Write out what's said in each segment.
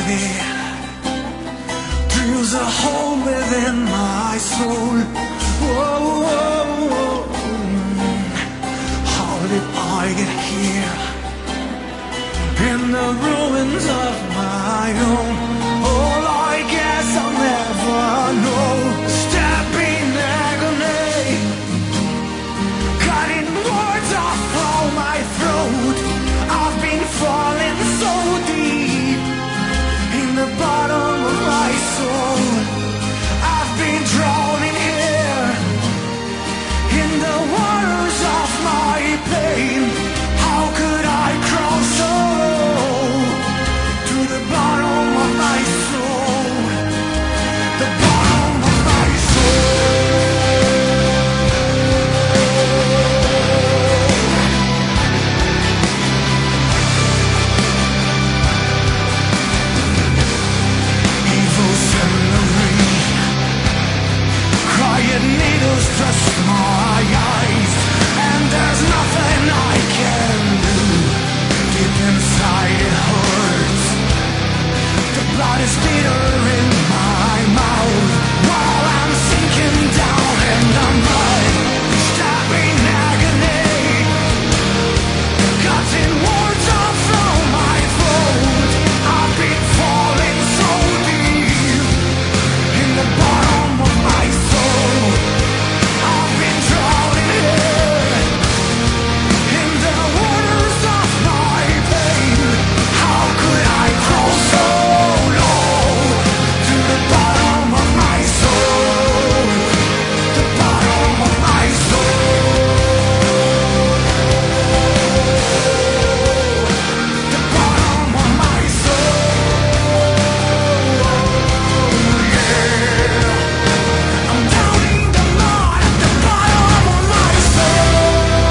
there drills a hole within my soul. Whoa, whoa, whoa. How did I get here? In the ruins of my own. Oh, I guess I'll never know. Stabbing agony, cutting words off from my throat. I've been falling so deep in the bottom of my soul. I've been drowning here in the waters of my pain. How could I crawl so low to the bottom of my soul? The bottom of my soul. Evil celery, crying needles thrust my eyes, and there's nothing I can do. Deep inside it hurts. The blood is bitter in my mouth while I'm sinking down in the mud. Stabbing agony, cutting words off from my throat. I've been falling so deep in the bottom of my soul. I've been drowning here in the waters of my pain. How could I crawl so low to the bottom of my soul? The bottom of my soul. The bottom of my soul. Yeah. I'm down in the mud at the bottom of my soul.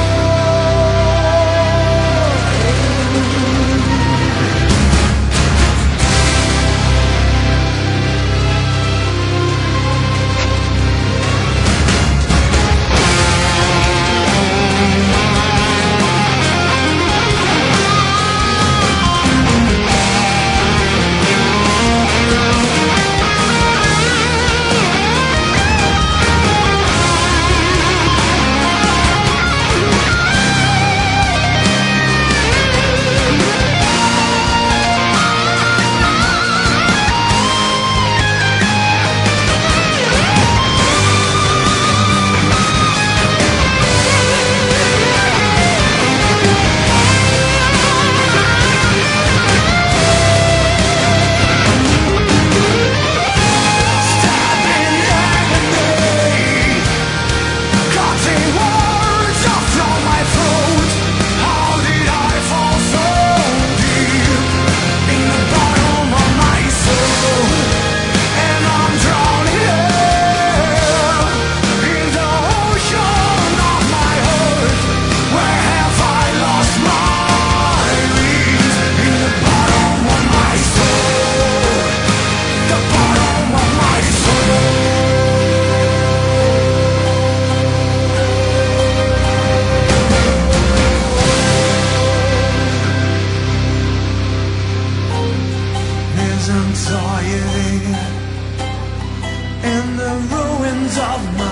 Stabbing agony, cutting words off from my throat. How did I fall so deep in the bottom of my soul? And I'm drowning here in the ocean of my hurt. Where have I lost my wings? In the bottom of my soul. The bottom of my soul. Isn't all you there in the ruins of my